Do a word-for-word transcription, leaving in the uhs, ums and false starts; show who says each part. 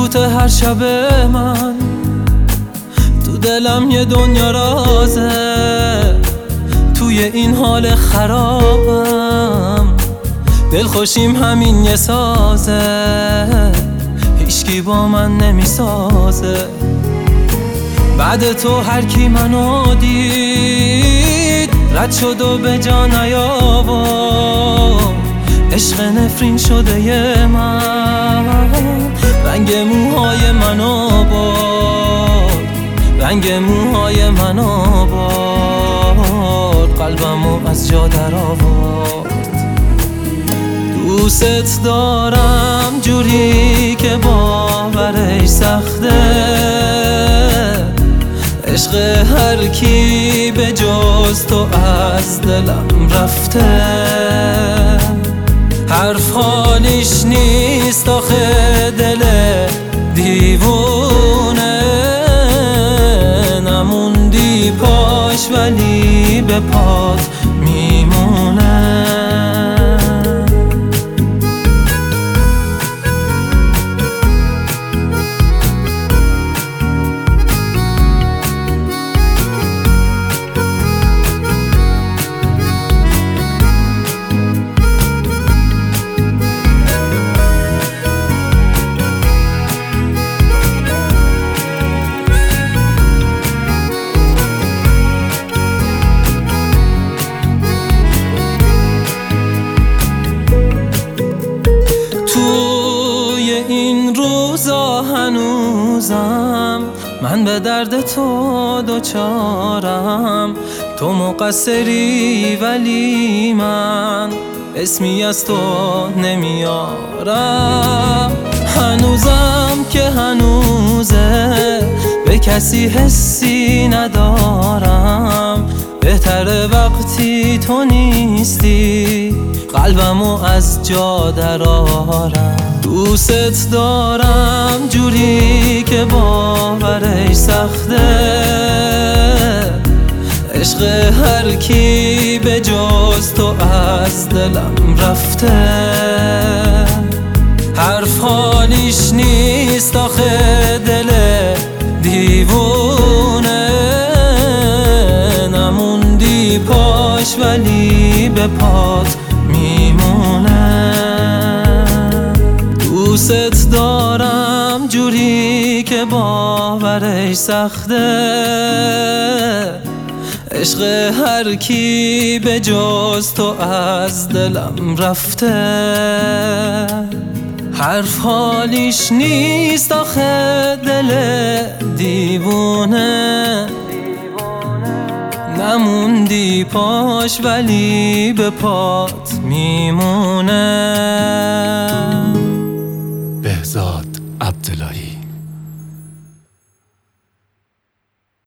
Speaker 1: سکوت هر شب من تو دلم یه دنیا رازه. توی این حال خرابم دلخوشیم همین یه سازه. هیچکی با من نمیسازه. بعد تو هر کی منو دید رد شد و به جا نیاورد. عشق نفرین شده ی من رنگ موهای منو برد. رنگ موهای منو برد. قلبمو از جا در آورد. دوست دارم جوری که باورش سخته. عشق هر کی به جز تو از دلم رفته. حرف حالیش نیست آخه دل دیوونه. نموندی پاش ولی به پات میمونه. این روزا هنوزم من به درد تو دوچارم. تو مقصری ولی من اسمی از تو نمیارم. هنوزم که هنوزه به کسی حسی ندارم. بهتره وقتی تو نیستی قلبمو از جا درآرم. دوست دارم جوری که باورش سخته. عشق هر کی به جز تو از دلم رفته. حرف حالیش نیست آخه دل دیوونه. نموندی پاش ولی به پات میمونه. دوست دارم جوری که باورش سخته. عشق هر کی به جز تو از دلم رفته. حرف حالیش نیست آخه دل دیوونه. نموندی پاش ولی به پات میمونه.
Speaker 2: بهزاد